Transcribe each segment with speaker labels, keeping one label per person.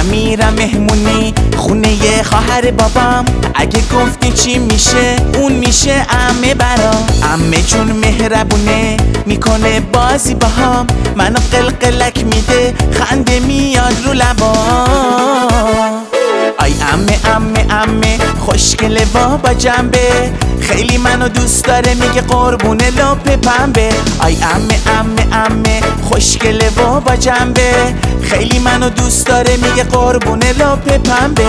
Speaker 1: دارم میرم مهمونی خونه ی خواهر بابام. اگه گفتی چی میشه اون میشه عمه برام. عمه جون مهربونه میکنه بازی باهام. منو قلقلک میده خنده میاد رو لبام. آی عمه خوشگله و با جنبه، خیلی منو دوست داره میگه قربونه لپ پنبه. آی عمه خوشگله و با جنبه، خیلی منو دوست داره میگه قربونه لپ پنبه.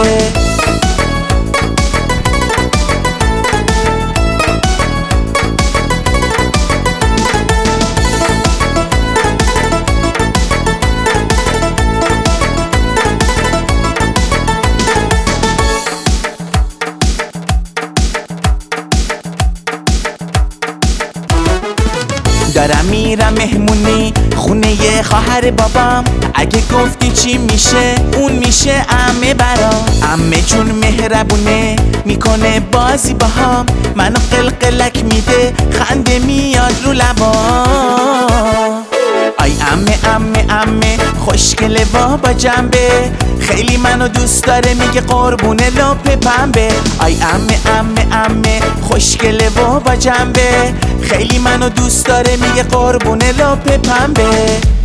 Speaker 1: دارم میرم مهمونی خونه ی خواهر بابام. اگه گفتی چی میشه اون میشه عمه برام. عمه جون مهربونه میکنه بازی باهام. منو قلقلک میده خنده میاد رو لبام. آی عمه خوشگله و با جنبه، خیلی منو دوست داره میگه قربونه لپ پنبه. آی عمه خوشگله و با جنبه، خیلی منو دوست داره میگه قربونه لپ پنبه.